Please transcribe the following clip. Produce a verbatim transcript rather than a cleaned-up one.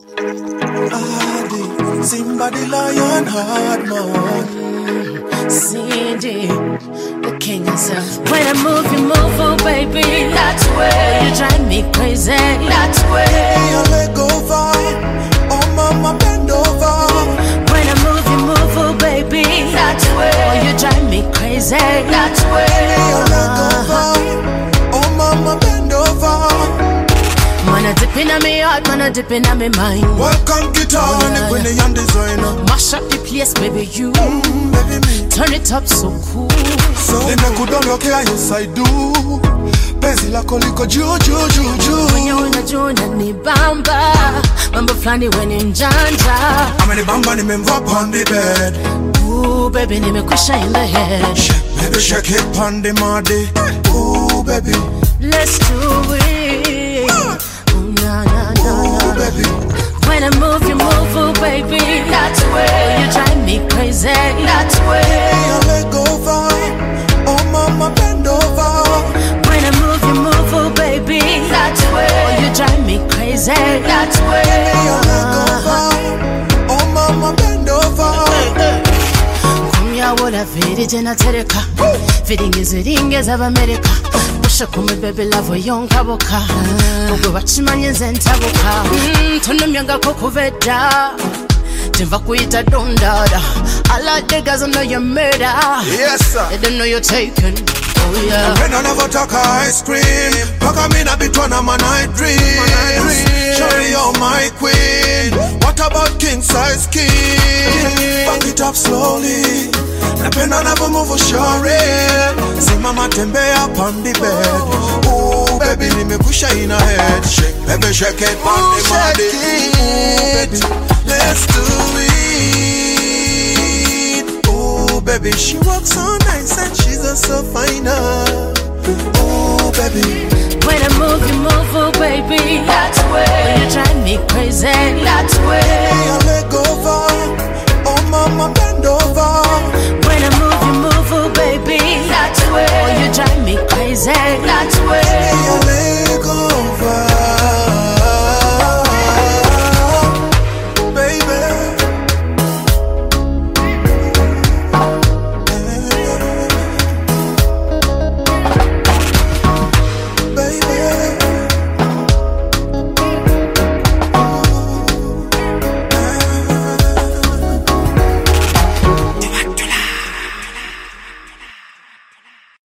Adi, Simba the lion heart man. Cindy, the king is up. When I move, you move, oh baby. That way, you drive me crazy. That way, I let go over. Oh mama, bend over. when I move, you move, oh baby. That way, oh, you drive me crazy. That way, I let go over. Oh mama, bend over. Man, I dip in me heart, man, I dip in me mind. Welcome guitar, Oh, yeah, when the young designer. Mash up the place, baby, you. Mm, baby me. Turn it up so cool. So nimekudondokea yes I do. Penzi lako liko juu juu juu juu. When you wanna join ni bamba. Mambo flani when in janja. Amenibamba nimemvaa on the bed. Ooh, baby, nimekwisha in the head. Shake, baby, shake it on the muddy. Ooh, baby. Let's do it. Ooh, na, na, na, Ooh, na. baby. When I move, you move, oh baby. That way, you drive me crazy. That way, I let go over. Oh, mama, bend over. when I move, you move, oh baby. That way, you drive me crazy. That way, I let go over. Oh, mama, bend over. kumya wola viri jena tereka. Viringi ziringi z'Abamerika. Busha kumi baby love yonka boka. Ubwo bachimanye nzentabuka. Mm, tunomyanga kokuveda. Timva kuita dondada. I like the guys who know you're murder. Yes, sir. They don't know you're taken. Oh yeah. When I never talk ice cream, paka mina bitwana man I dream. Shawty, you're my queen. What about king size king? Back it up slowly. Napenda never move shawty. Simama tembea on the bed. Ooh, baby, nimekusha in a head. Shake, baby, shake it on the body. Ooh, baby, let's do it. Ooh, baby, she walks so nice and she's a so fine.